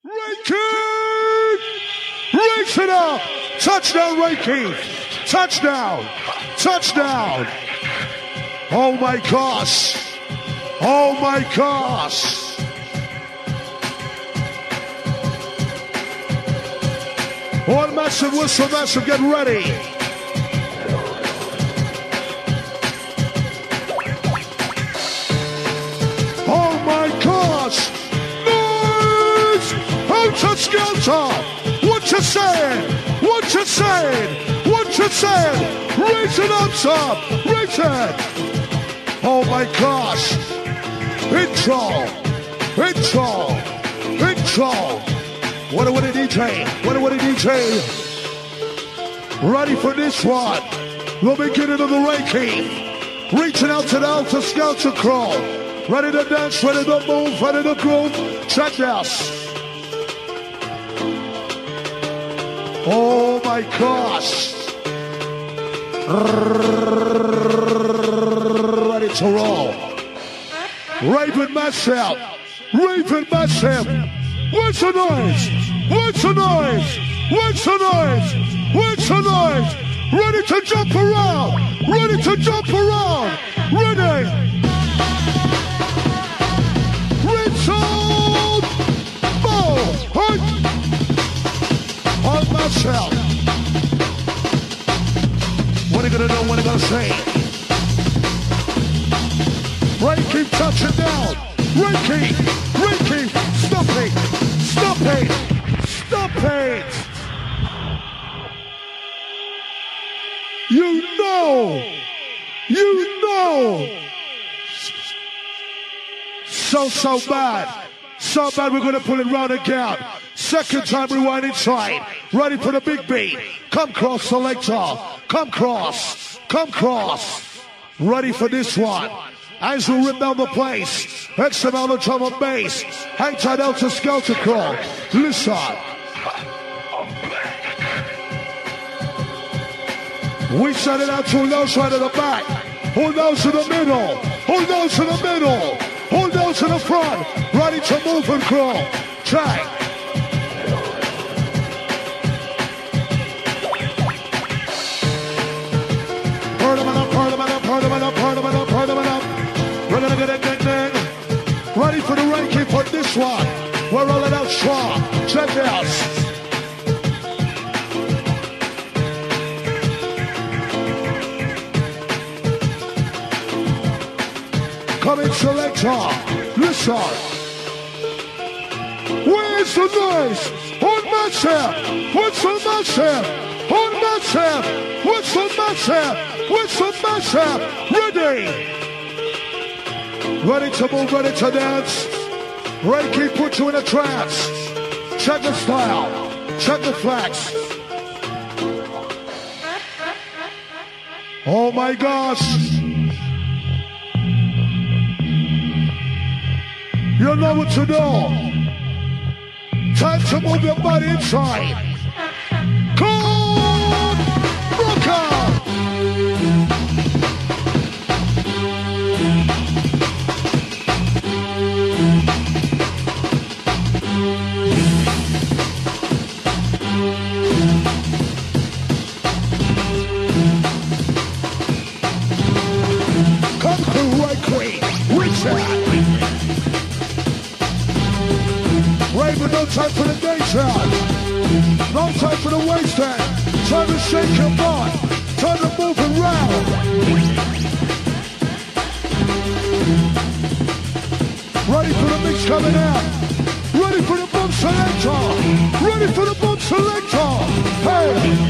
Ray King! Race it up! Touchdown, Ray King! Touchdown! Touchdown! Oh my gosh! Oh my gosh! One massive whistle, massive, get ready! Oh my gosh! Noise! Helter Skelter! What you saying? What you saying? What you saying? Raise it up, son! Raise it! Oh my gosh! Intro! Intro! Intro! What a DJ! What a DJ! Ready for this one? We'll be getting to the ranking. Reaching out to the Helter Skelter crawl. Ready to dance, ready to move, ready to groove. Check this. Oh my gosh. Ready to roll. Raven Massive. Raven Massive. What's the noise? What's the noise? What's the noise? What's the noise? Ready to jump around. Ready to jump around. Ready. Richard! Bow! Hey! On myself. What are you gonna do? What are you gonna say? Ray keep touching down. Ray keep. Stop it. Stop it. Stop it. You know. So bad. So bad we're gonna pull it round again. Second time rewind inside. Ready for the big beat. Come cross, selector. Come cross. Come cross. Ready for this one. As we rip down the place. X amount of drum and bass. Hang tight, Helter Skelter crawl. Listen. We send it out to who knows right at the back. Who knows in the middle? Who knows in the middle? Who knows in the front? Ready to move and crawl. Check. Burn them up. We're gonna get it. Ready for the ranking for this one. We're rolling out strong. Check this. Coming selector, listen. Where's the noise? On Massive, what's the Massive? On Massive, what's the Massive? What's the Massive? Ready? Ready to move, ready to dance. Reiki put you in a trance. Check the style, check the flex. Oh my gosh. You know what to do. Time to move your body inside. Cold Rocker! Come through right quick. Reach that. Raven, no time for the day shot. No time for the waist stand. Time to shake your butt. Time to move around. Ready for the mix coming out. Ready for the bump selector. Ready for the bump selector. Hey.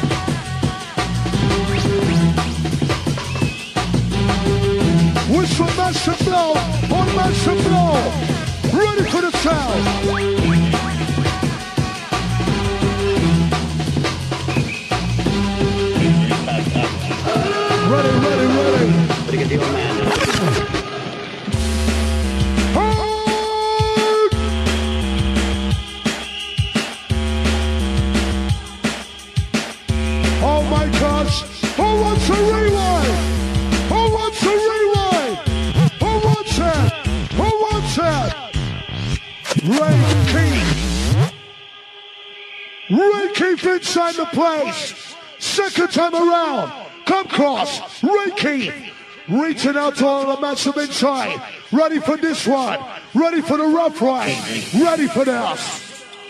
Whistle Massive blow. On Massive blow. Ready for the sound. Ready. Pretty good deal, man. Oh my gosh. Who wants a rewind? Who wants a rewind? Who wants it? Who wants it? Ray King. Ray Keith inside the place. Second time around. Come cross. Ray Keith. Reaching out to all the massive inside. Ready for this one. Ready for the rough ride. Ready for this.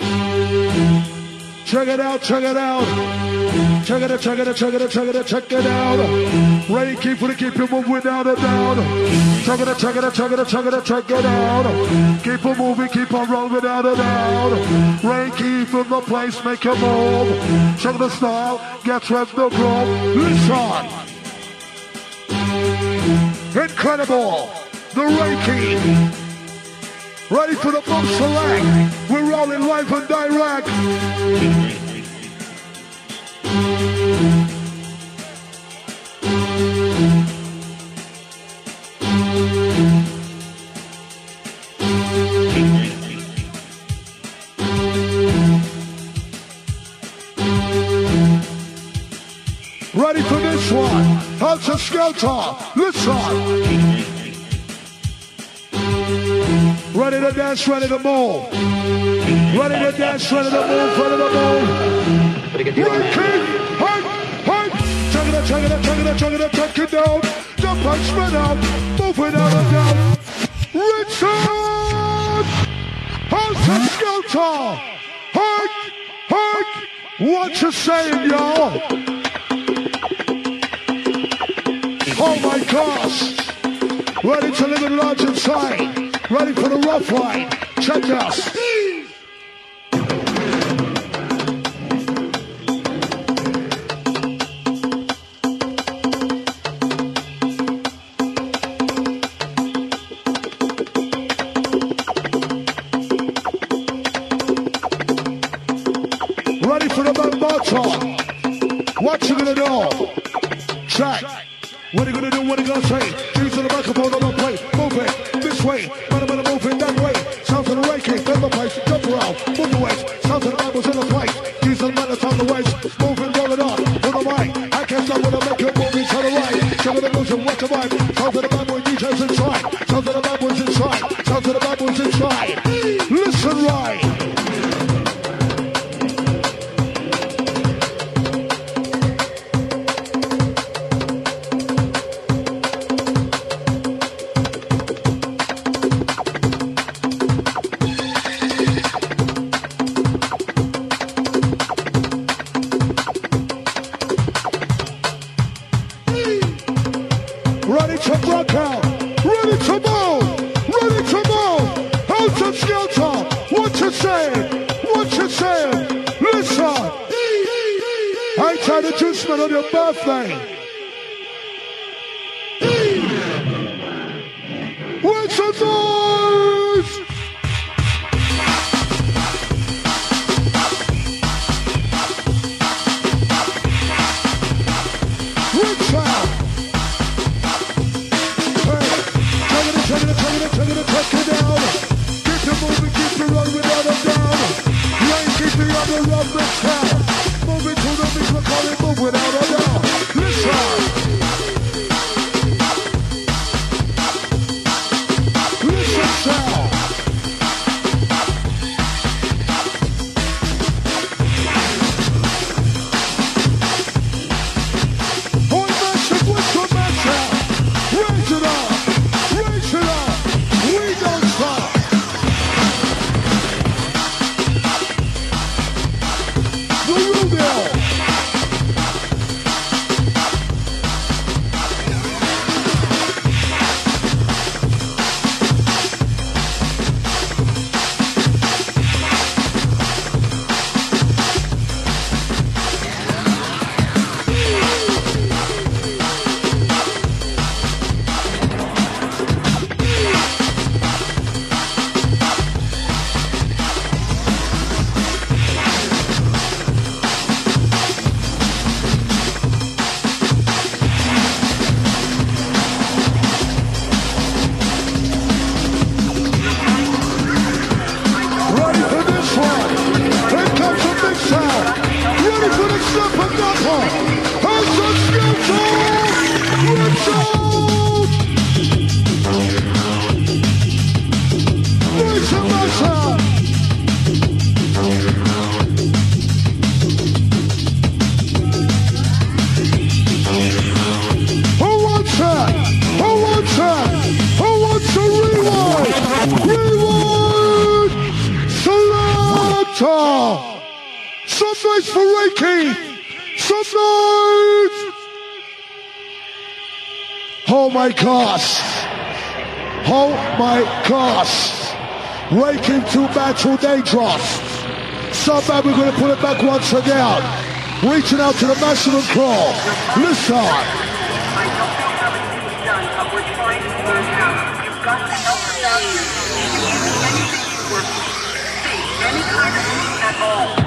Check it out, check it out. Check it out, check it out, check it out, check it out, check it out. Ready, keep it, keep it moving down and down. Check it out, check it out, check it out, check it out, check it out. Keep it moving, keep on rolling down and down. Ready, keep in the place, make a move. Check the style, get ready to groove. Listen. Incredible. The Reiki. Ready for the boom select. We're rolling live and direct. Ready for this one. Helter Skelter. Listen. Ready to dance, ready to move. Ready to dance, ready to move, ready to move. Ready, hard. Check it out, check it out, check it out, check it out, check it down. Jump and spread out, move it out and down. Richard! Helter Skelter! Hard! What you saying, y'all? Oh my gosh! Ready to live in large inside. Ready for the rough ride. Check us. Ready for the Bambata. What you gonna do? Check. What are you gonna do? What are you gonna say? Use the microphone on the plate. Move it this way. Move it that way. Sounds of the Reiki. Fill the place. Jump around. Move the waist. Sounds of the Bible's in the place. Use the minutes on the waist. Move it, roll it on. On the mic. I can't stop when I make it move to the right. Show me the motion. Watch the vibe. Sounds of the Bible. DJ's inside. Sounds of the Bible's inside. Sounds of the Bible's inside. Listen right. On your birthday. Where's the noise? Reach out. Hey, check it down. Keep it moving, keep it rolling down and down. You ain't keeping on the road this town. Moving to the beat, we're calling move without a doubt. Listen. Listen, sound. Boy, massive, what's your matchup? Raise it up. Raise it up. We don't stop. Atlanta. Some noise for Reiki. Some noise. Oh my gosh. Oh my gosh. Reiki too bad, too dangerous. So bad we're going to put it back once again. Reaching out to the maximum crawl. Listen. I don't know how it can be done, but we're trying to learn how. You've got to help us out here. You can use anything to work. See, any kind of thing at all.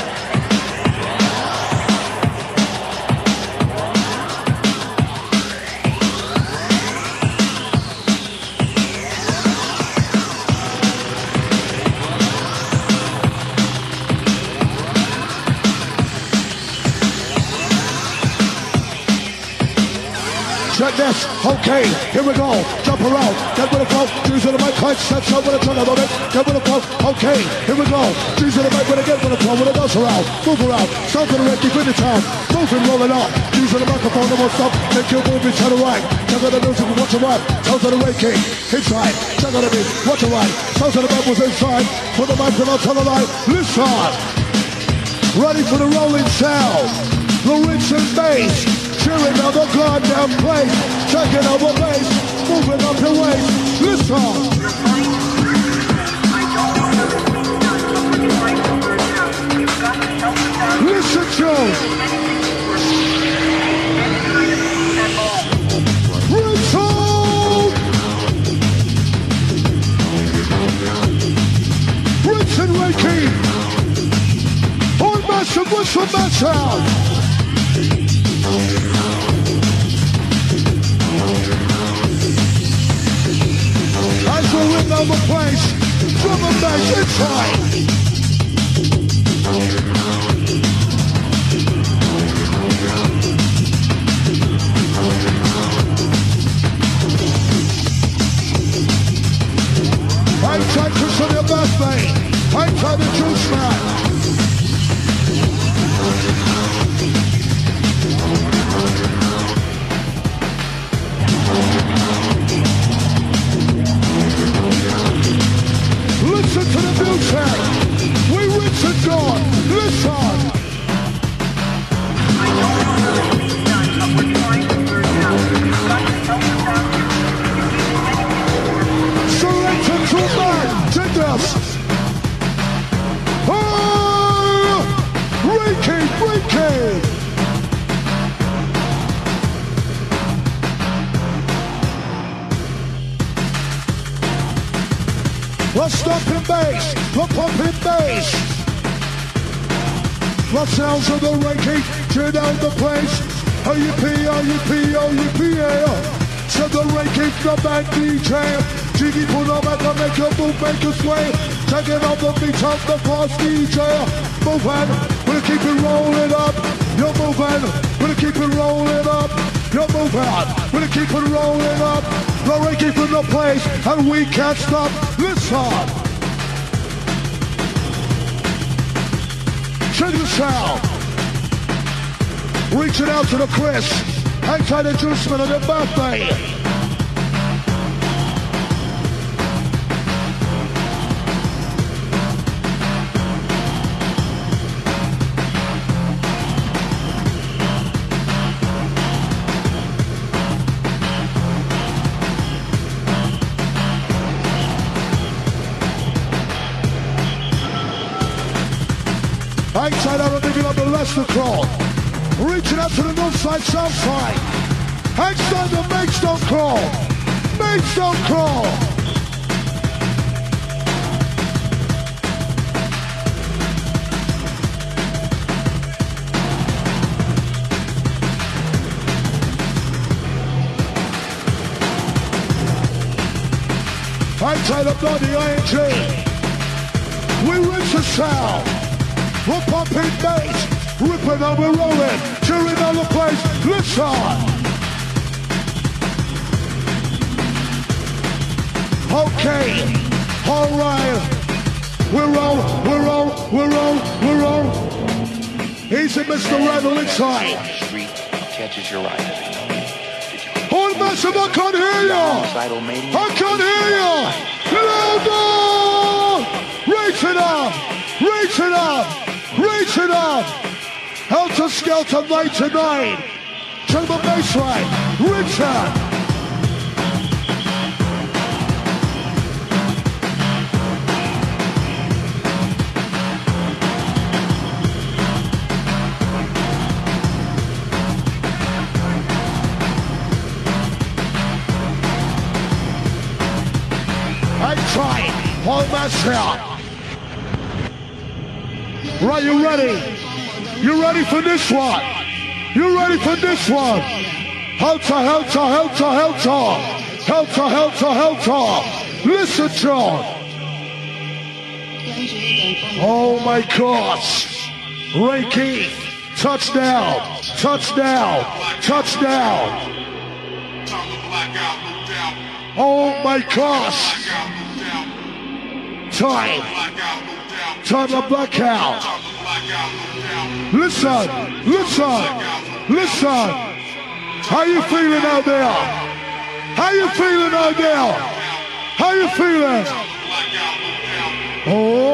Check this, okay, here we go, jump around, get with the flow, G's in the mic, height, set, so with a turn of it, get with the flow, okay, here we go, G's in the mic, when I get with the flow, when it goes around, move around, sound to the right, keep in the town, moving, rolling up, G's in the microphone, no more stop, make your movie, turn right, check out the music, watch it right, sounds to the right, king, inside, check out the beat, watch it right, sounds to the back was inside, put the mic on, tell the light, listen, ready for the rolling sound, the rich and bass, cheering on the goddamn place, checking out the bass, moving up your waist, listen. Listen, Joe. Rich and Reiki. On massive, what's the match as we ring on the place, drum and bass inside. Hang tight to on your birthday. Hang tight the juice man. Listen to the music. We rich and gone. Listen. I don't know how it can be done, but we're trying to learn how. You've got to help us out here. Selector to man. Take this. Oh! Reiki, Reiki. We're stomping bass, we're pumping bass. The sounds of the Reiki, tear down the place. O-U-P, O-U-P, O-U-P, yeah. So the Reiki, the band DJ. Jiggy put on back and make your move, make your sway. Taking off the beat of the fast DJ. Moving, we'll keep it rolling up. You're moving, we'll keep it rolling up. You're moving, we'll keep it rolling up. The Reiki from the place, and we can't stop. Listen. Check this out. Reaching out to the Chris. Hang tight the juice man on their birthday. Hang tight out and picking up the Leicester crowd. Reaching out to the north side, south side. Hang tight the Maidstone crawl. Maidstone crawl. Hang tight up on the ING. We reach the sound. We're pumping bass, ripping and we're rolling, cheering on the place, listen! Okay, alright, we're on. Easy, Mr. Rattle inside. On the street, catches your eye. Hold massive, I can't hear you! I can't hear you! Louder! Raise it up! Raise it up. Raise it up. Helter Skelter night tonight. Turn the bass line. Richard. Paul Marshall. Right, you ready? You ready for this one? You ready for this one? Helter, helter, helter, helter. Helter, helter, helter. Listen, John. Oh my gosh. Ray Keith. Touchdown. Touchdown. Touchdown. Oh my gosh. Time to black out. Listen, listen, listen. How you feeling out there? How you feeling out there? How you feeling? Oh.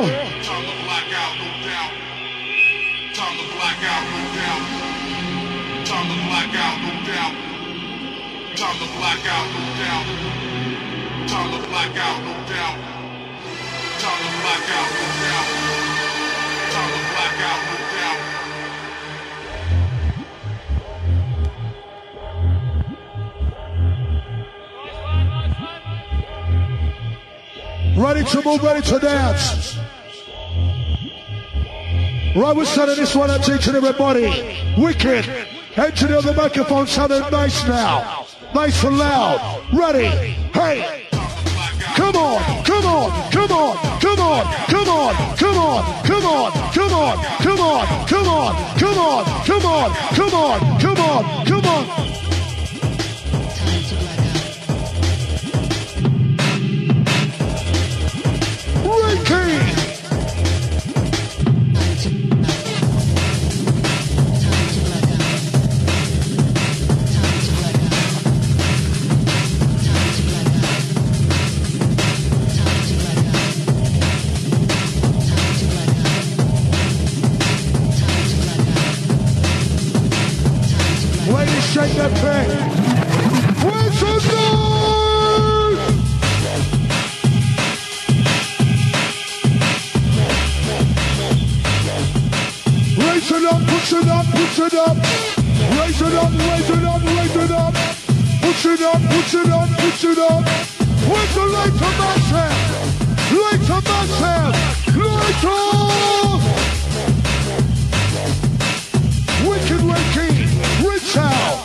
Ready to move, ready to dance. Right, we're starting this one and teaching everybody. Wicked. Engineer the microphone sounding nice now. Nice and loud. Ready. Hey. Come on, come on, come on, come on, come on, come on, come on, come on, come on, come on, come on, come on, come on, come on, come on. Ricky! Shake that thing. Where's the noise? Raise it up, push it up, push it up. Raise it up, raise it up, raise it up. Push it up, push it up, push it up. Where's the light to massive? Light to massive. Light up. Wicked Ricky. Rich out.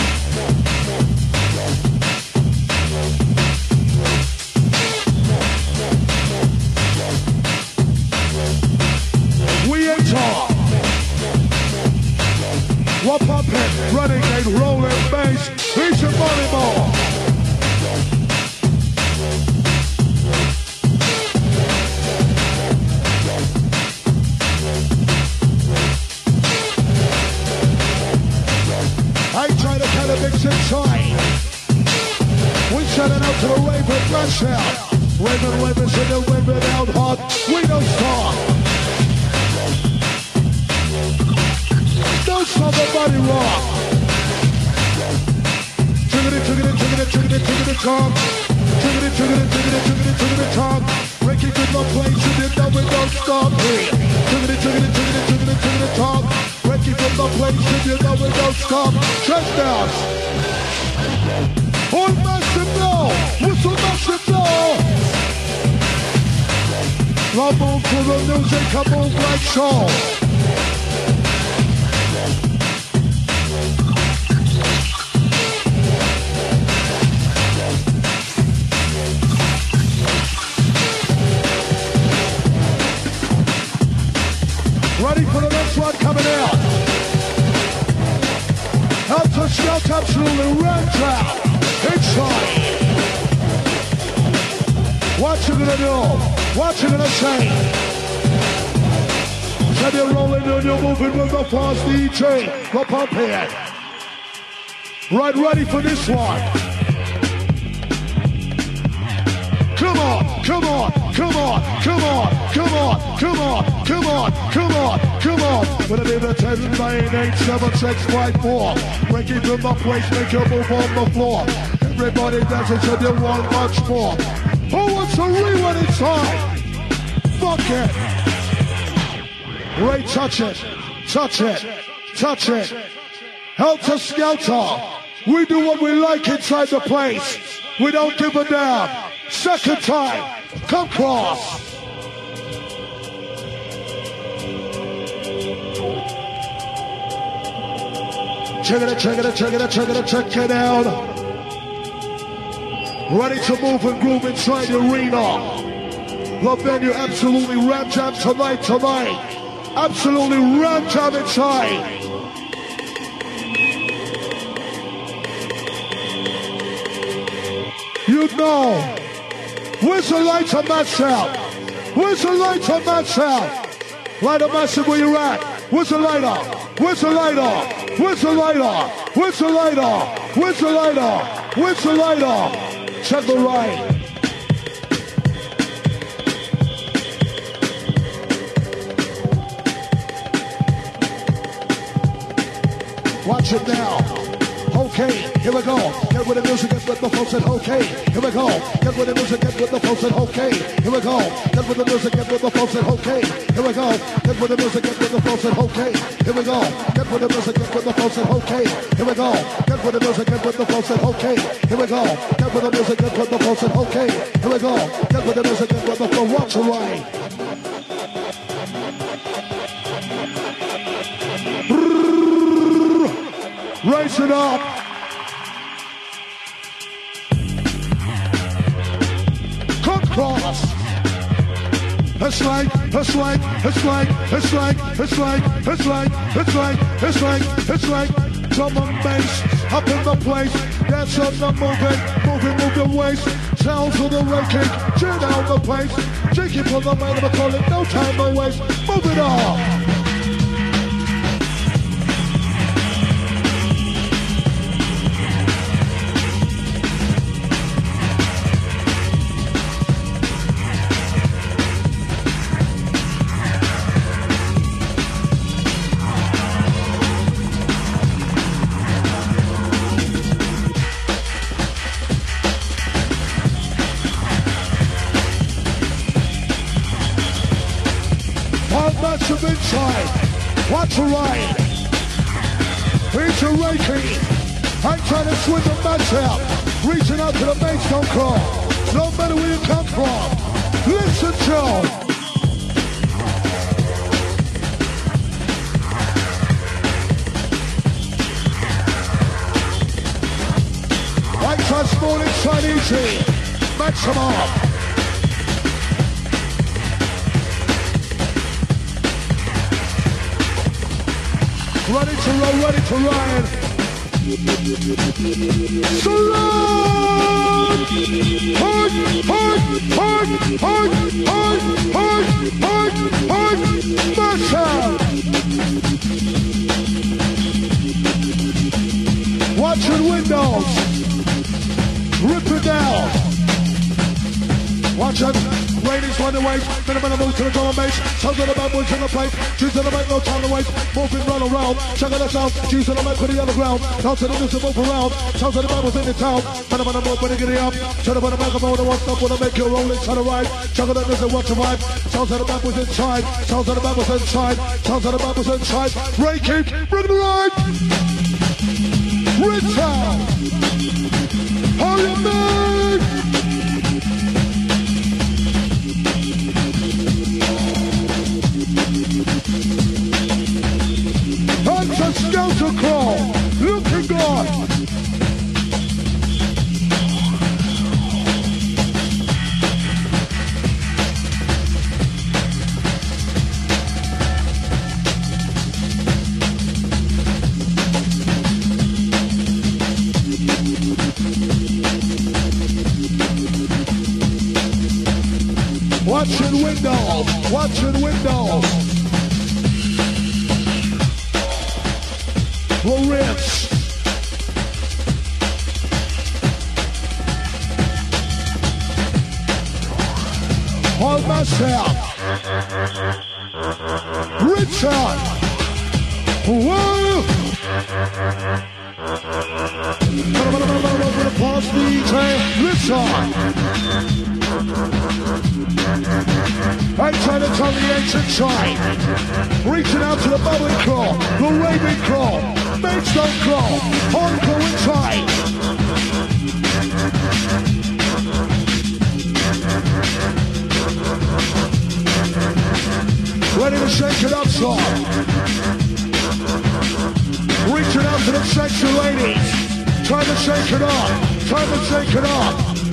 We enter. We're pumping, running and rolling bass. He's your money ball. I try to kind of mix inside. We shouting out to the Raven Flash out. Raven, Raven, so the Raven out hard. We don't stop. Don't stop the body rock. Chiggity, chiggity, chiggity, chiggity, chiggity, chomp. Chiggity, chiggity, chiggity, chiggity, chiggity, chomp. Ricky did my place, you did know we don't stop here. Chiggity, chiggity, chiggity, chiggity, chiggity, chomp. Ricky from the place, you know we don't stop. Touchdown. All massive blow. Whistle massive blow. Come on to the music, come on, Black Show. Ready for the next one coming out. Helter Skelter, absolutely red trap. Inside. What you gonna do? What you gonna say? Said you're rolling and you're moving with the fast DJ. Go pump here. Right, ready for this one. Come on, come on, come on, come on, come on, come on, come on, come on, come on. With a little 10, 9, 8, 7, 6, 5, 4. Break it from the place, make your move on the floor. Everybody dancing to the one much more. Who wants to rewind inside? Fuck it. Ray, touch it, touch it, touch it. Helter Skelter. We do what we like inside the place. We don't give a damn. Second time, come cross. Check it out, check it out, check it out, check it out, check it out. Ready to move and groove inside the arena. The venue absolutely ram jam tonight. Absolutely ram jam inside. You know, where's the lights on that sound? Where's the lights on that sound? Light a massive where you're at. Where's the lighter? Where's the lighter? Where's the lighter? Where's the lighter? Where's the lighter? Where's the lighter? Check the right. Watch it now. Okay, here we go. Get with the music, get with the folks and okay. Here we go. Get with the music, get with the folks and okay. Here we go. Get with the music, get with the folks and okay. Here we go. Get with the music, get with the folks and okay. Here we go. Get with the music, get with the folks and okay. Here we go. Get with the music, get with the folks and okay. Here we go. Get with the music, get with the folks and okay. Here we go. Get with the music, get with the folks. Watch the right. Raise it up. Come cross. It's like, it's like, it's like, it's like, it's like, it's like, it's like, it's like, it's like. Drum and bass up in the place. Dance on the moving, move the waist. Sounds of the raking, turn down the pace. Jake it for the man of a call it, no time to waste. Move it on. Massive inside, watch the right, it's a raking, I'm trying to swing the match out, reaching out to the bass, don't crawl, no matter where you come from, listen Joe. I try small inside easy, maximum. Ready to roll, ready to ride. Salute! Hard, hard, hard, hard, hard, hard, hard, hard, massive! Watching windows. Rip it down. Watch it. Ladies run away, minimum move to the drum and bass. Sounds of the bad boys in the place. Choose to the mic, no time to waste. Moving run around, check out the sound. Choose to the mic with the underground. Down to the music, move around. Sounds of the bad boys in the town. Minimum move when you get it up. Turn up on the microphone and one stop when I make you roll inside the ride. Check out the music, watch the vibe. Sounds of the bad boys inside. Sounds of the bad boys inside. Sounds of the bad boys inside. Break it, bring the ride. Red Town. How you made? Skelter crawl, looking good. Watching windows, watching windows. Lawrence. Richard. Whoa. Pause DJ Richard. I try to tell the ancient side. Reaching out to the bubbling claw, the raving claw, Maidstone claw, hardcore inside. Ready to shake it up, son. Reaching out to the sexy ladies. Trying to shake it up. Trying to shake it up.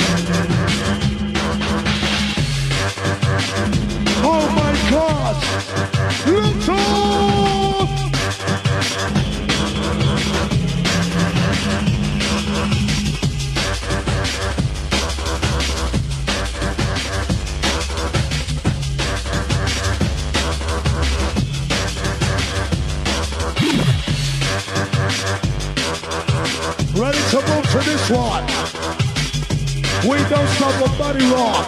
Oh my God! Lift off! Ready to move to this one. We don't stop the body rock.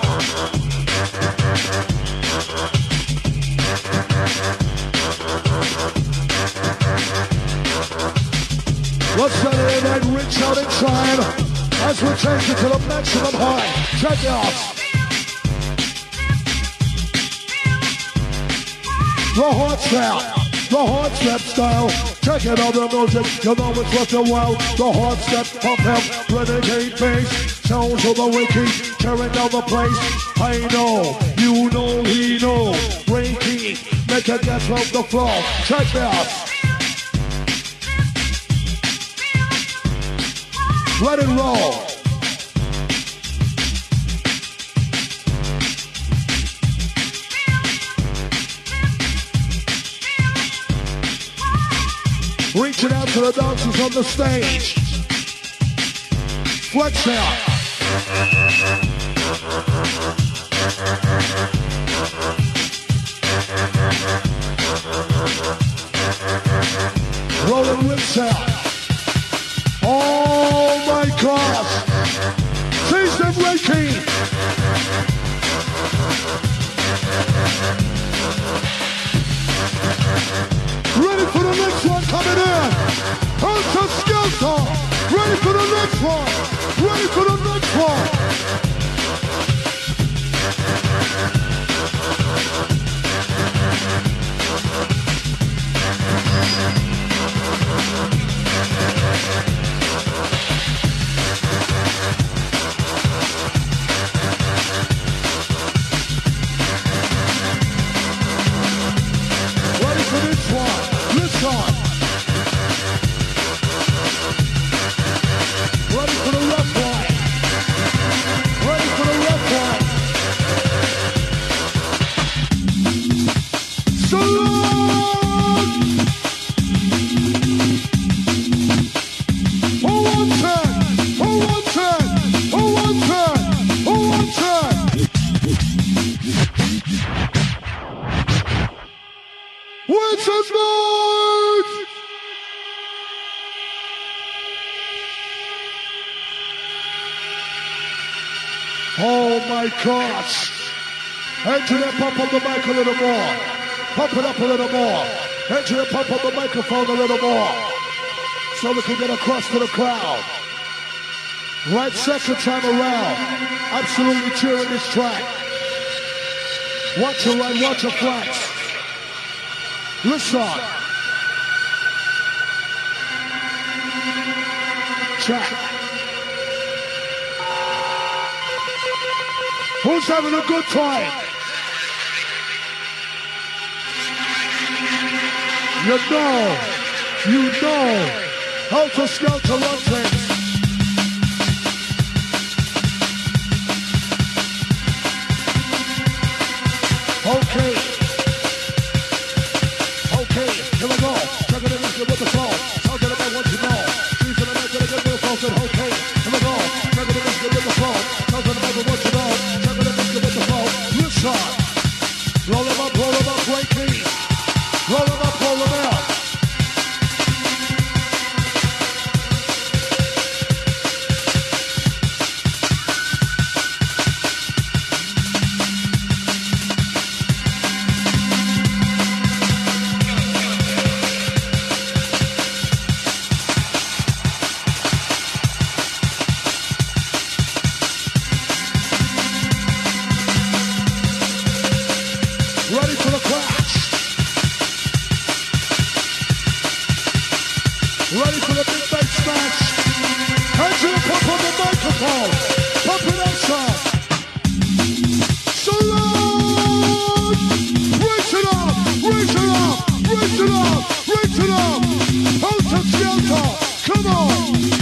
Let's set it in and reach out inside as we take it to the maximum height. Check it out. The hard step. The hard step style. Check it out, the music, you know it's worth a while. The hard step, pump him, renegade bass. Sounds of the wiki, tearing down the place. I know, you know, we know. Reiki, make a guess from the floor. Check it out. Let it roll. Reaching out to the dancers on the stage. Flex out. Rolling whips out. Oh my gosh. Seize them Reiki. Ready for the next one coming in. Helter Skelter. Ready for the next one. Ready for the next one. Ready for this one. This one. Ready for the left one. Ready for the left one. Salute! Who wants it? Who wants it? Who wants it? Who wants it? Where's the noise? Oh my gosh. Angela, pump up the mic a little more. Pump it up a little more. Angela, pump up the microphone a little more. So we can get across to the crowd. Right second time around. Absolutely cheering this track. Watch your right, watch your flex. Listen. Check. Who's having a good time? You know. Helter Skelter run things. Okay, here we go. Check it in with the flow. Sounds of the man what you know. She's in the night with a good little flow. Said, okay, here we go. Check it in with the flow. Sounds of the man what you know. Check it in with the flow. Listen. Roll them up, great beat. Roll them up, roll them out. match. Hands to the pump on the microphone. Pump it up, sir. Salute! Raise it up, raise it up, raise it up, raise it up. Hotel Skelter, come on.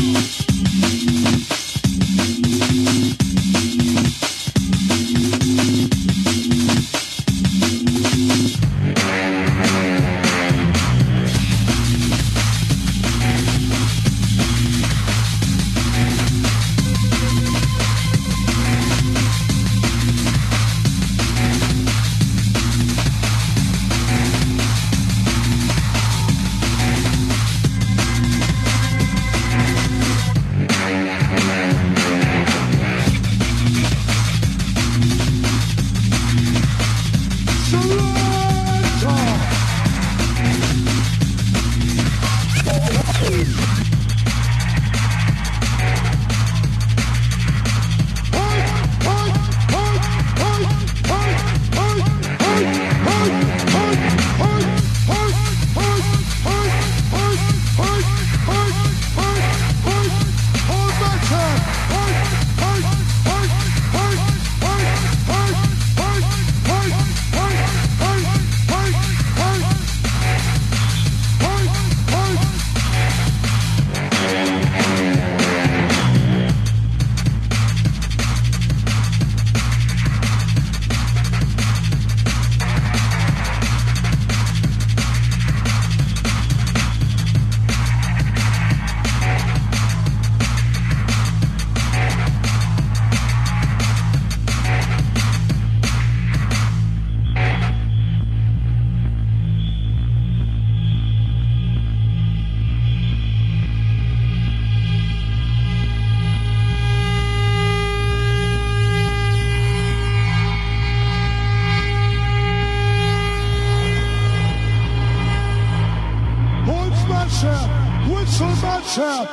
Whistle matchup.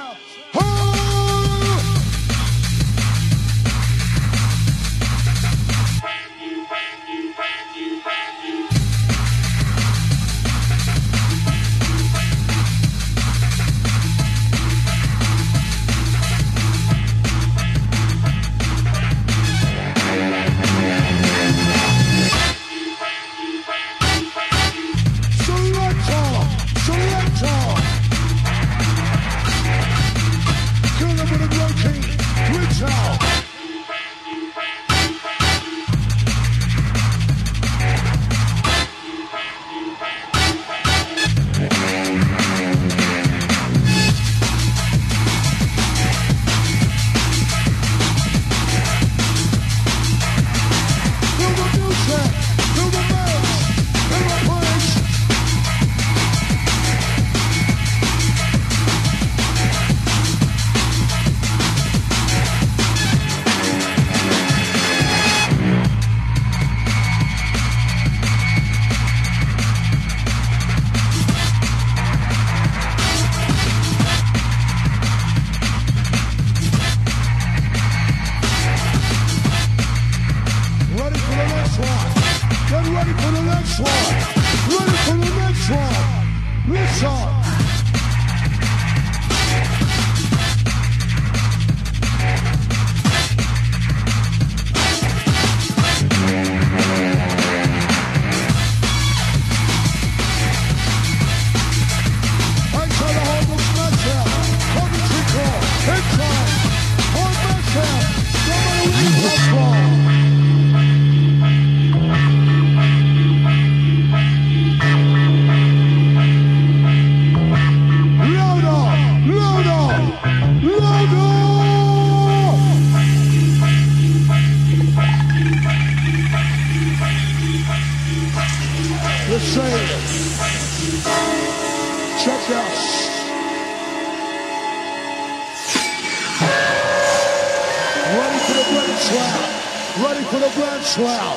Ready for the grand slam.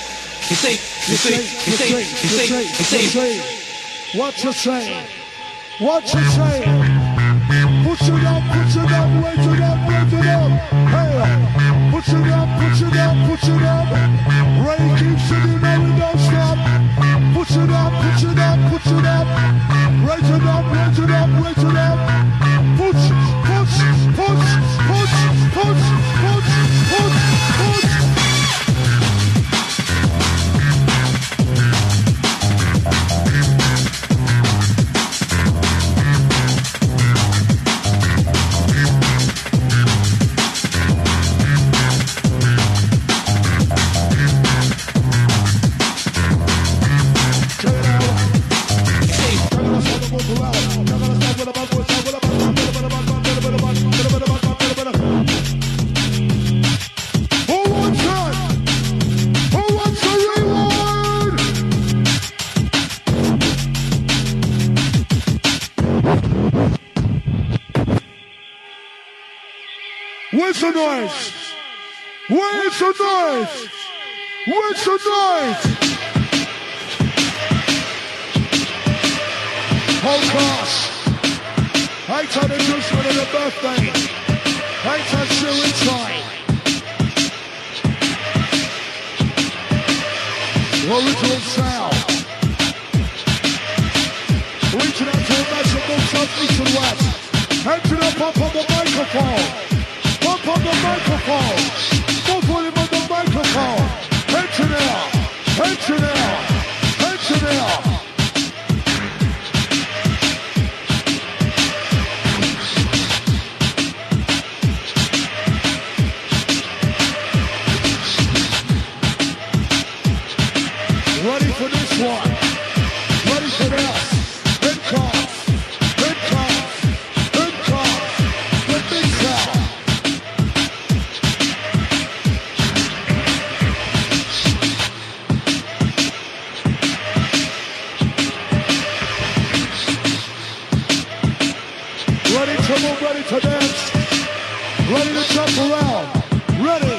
You see. What you saying? What you say? Put it up, raise it up, raise it up. Hey, put it up, put it up, put it up. Ray keeps it, you know it don't stop. Put it up, put it up, put it up. Raise it up, raise it up, raise it up. Push, push, push, push, push, push, push, push. Where's the noise? Where's the noise? Where's the noise? Podcast. I told the juice for the birthday. I told you inside. Original sound. Reaching out to a national south, east and west. Entering up on the microphone. Up on the microphone. Full volume on the microphone. Engineer. Engineer. Engineer. Ready for this one. Ready for this. It comes. It comes. It comes. The big sound. Ready to move, ready to dance, ready to jump around, ready.